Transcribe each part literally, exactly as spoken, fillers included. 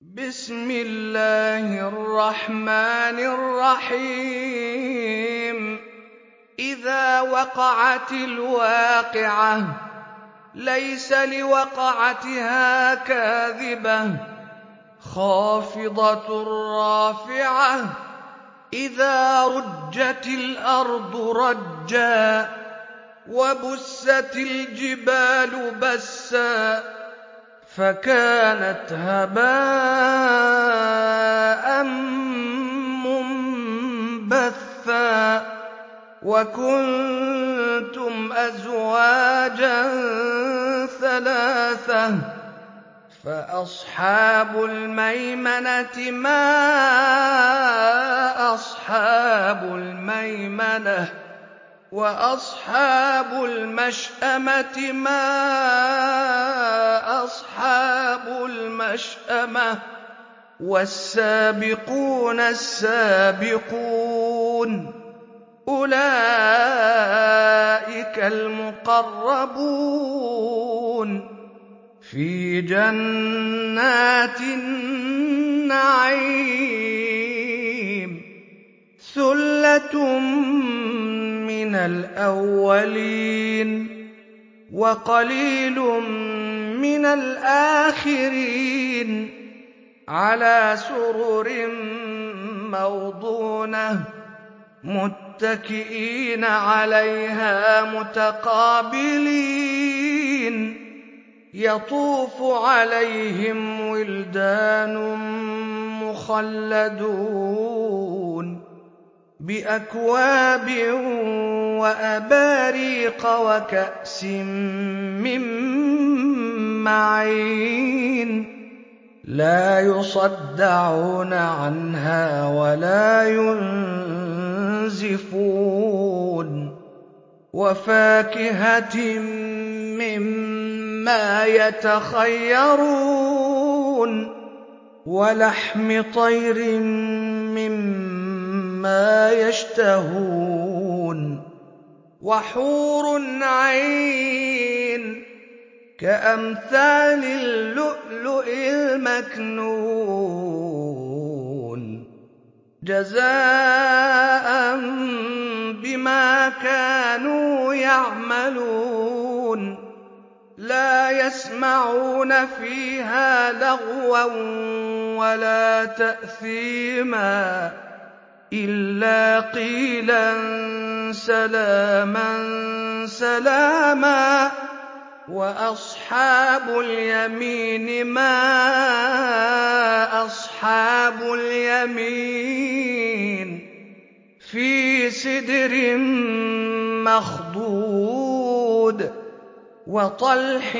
بسم الله الرحمن الرحيم إذا وقعت الواقعة ليس لوقعتها كاذبة خافضة رافعة إذا رجت الأرض رجا وبست الجبال بسا فكانت هباء منبثا وكنتم أزواجا ثلاثة فأصحاب الميمنة ما أصحاب الميمنة وأصحاب المشأمة ما أصحاب المشأمة والسابقون السابقون أولئك المقربون في جنات النعيم ثلة من الأولين وقليل من الآخرين على سرر موضونة متكئين عليها متقابلين يطوف عليهم ولدان مخلدون بأكواب وأباريق وكأس من معين لا يصدعون عنها ولا ينزفون وفاكهة مما يتخيرون ولحم طير مما يشتهون وحور عين كأمثال اللؤلؤ المكنون جزاء بما كانوا يعملون لا يسمعون فيها لغوا ولا تأثيما إلا قيلا سلاما سلاما وأصحاب اليمين ما أصحاب اليمين في سدر مخضود وطلح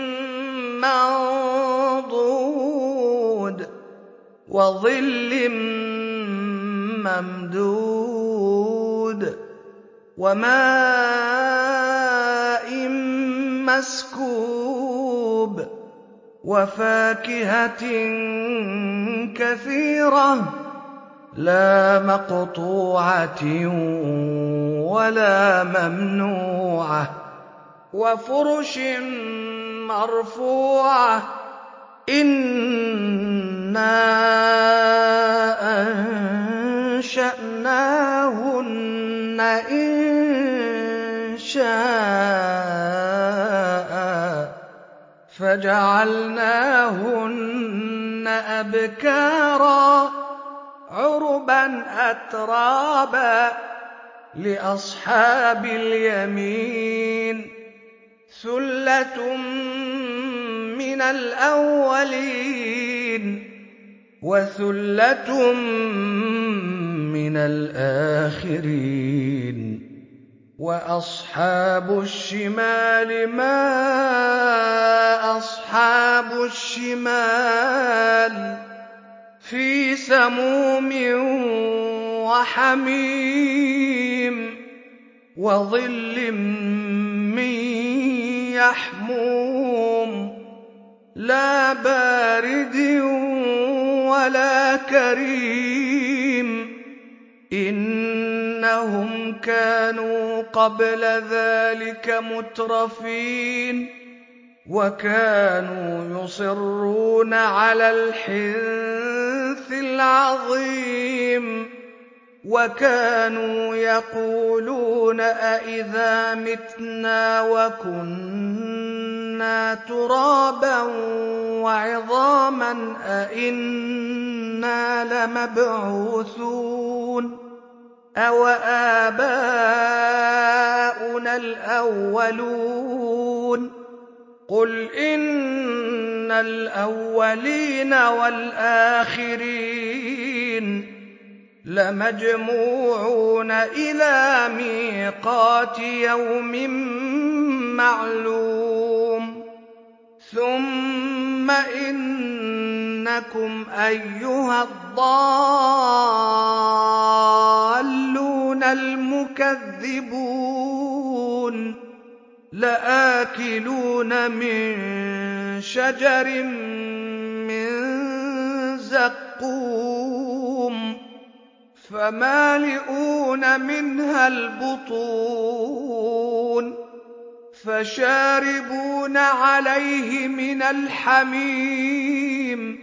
منضود وظل ممدود وماء مسكوب وفاكهة كثيرة لا مقطوعة ولا ممنوعة وفرش مرفوعة إنا أنشأناهن إنشاء فجعلناهن أبكارا عربا أترابا لأصحاب اليمين ثلة من الأولين وثلة من الآخرين وأصحاب الشمال ما أصحاب الشمال في سموم وحميم وظل من يحموم لا بارد ولا كريم إنهم كانوا قبل ذلك مترفين وكانوا يصرون على الحنث العظيم وكانوا يقولون أإذا متنا وكنا ترابا وعظاما أإنا لمبعوثون أوآباؤنا الأولون قل إن الأولين والآخرين لمجموعون إلى ميقات يوم معلوم ثم إنكم أيها الضالون المكذبون لآكلون من شجر من زقوم فمالئون منها البطون فشاربون عليه من الحميم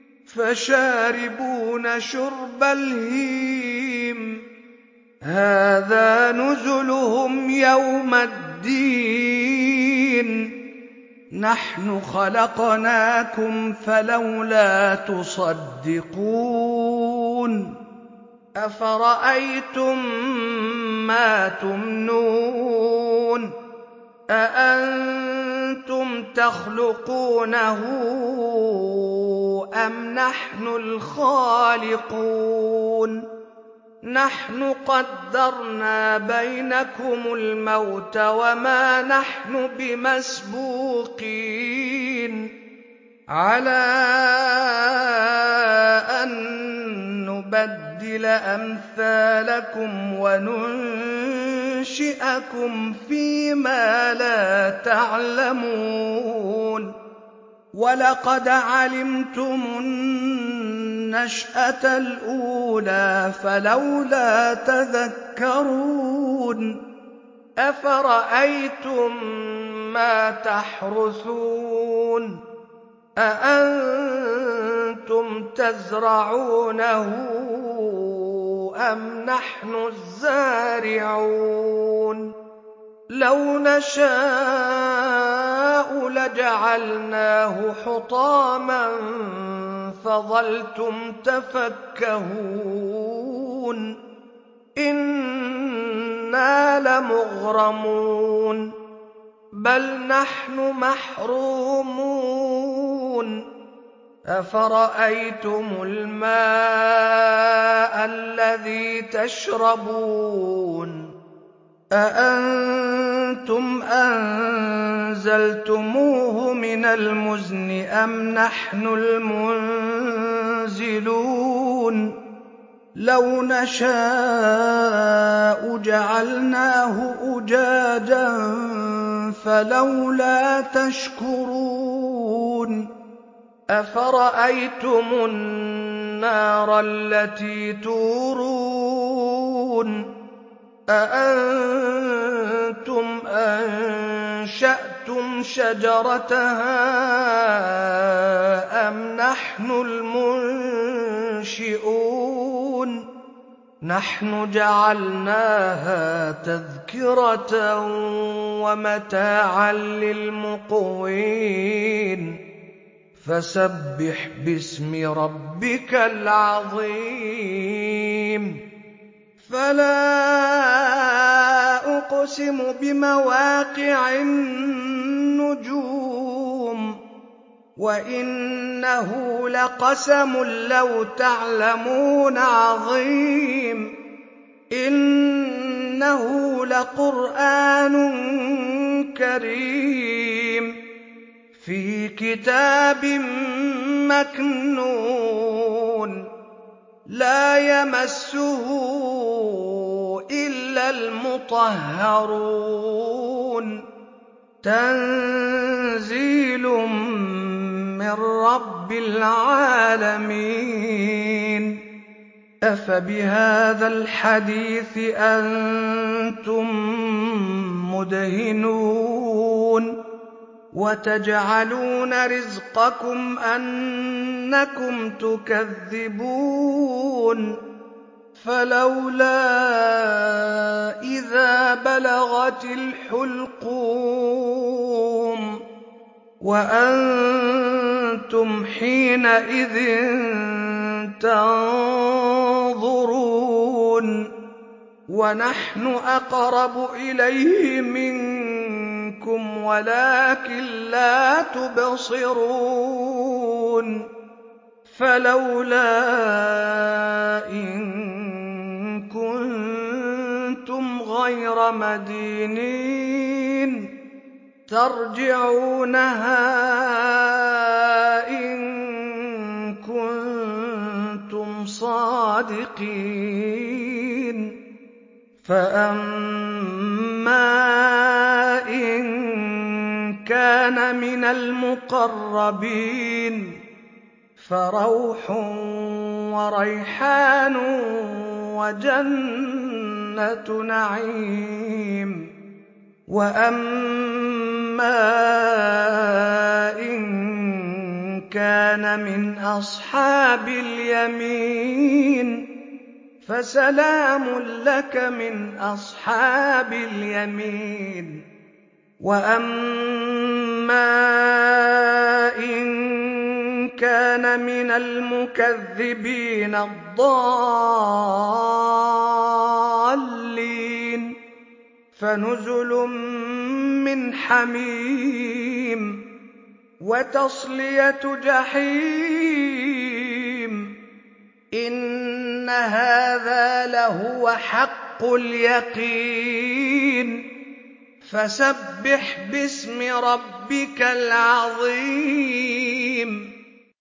فشاربون شرب الهيم هذا نزلهم يوم الدين نحن خلقناكم فلولا تصدقون أفرأيتم ما تمنون أأنتم تخلقونه أم نحن الخالقون نحن قدرنا بينكم الموت وما نحن بمسبوقين على أن نبدل أمثالكم وننشئكم فيما لا تعلمون ولقد علمتم النشأة الأولى فلولا تذكرون أفرأيتم ما تحرثون أأنتم تزرعونه أم نحن الزارعون لو نشاء لجعلناه حطاما فظلتم تفكهون إنا لمغرمون بل نحن محرومون أفرأيتم الماء الذي تشربون أأنتم أنزلتموه من المزن أم نحن المنزلون لو نشاء جعلناه أجاجا فلولا تشكرون أفرأيتم النار التي تورون أأنتم أنشأتم شجرتها أم نحن المنشئون نحن جعلناها تذكرة ومتاعا للمقوين فسبح باسم ربك العظيم فلا أقسم بمواقع النجوم وإنه لقسم لو تعلمون عظيم إنه لقرآن كريم في كتاب مكنون لا يمسه إلا المطهرون تنزيل من رب العالمين أفبهذا الحديث أنتم مدهنون وتجعلون رزقكم أنكم تكذبون فلولا إذا بلغت الحلقوم وأنتم حينئذ تنظرون ونحن أقرب إليه منكم ولكن لا تبصرون فلولا إن كنتم غير مدينين ترجعونها إن كنتم صادقين فأما إن كان من المقربين فروح وريحان وجنة نعيم وأما إن كان من أصحاب اليمين فسلام لك من أصحاب اليمين وأما إن كان من المكذبين الضالين فنزل من حميم وتصلية جحيم إن هذا لهو حق اليقين فسبح باسم ربك العظيم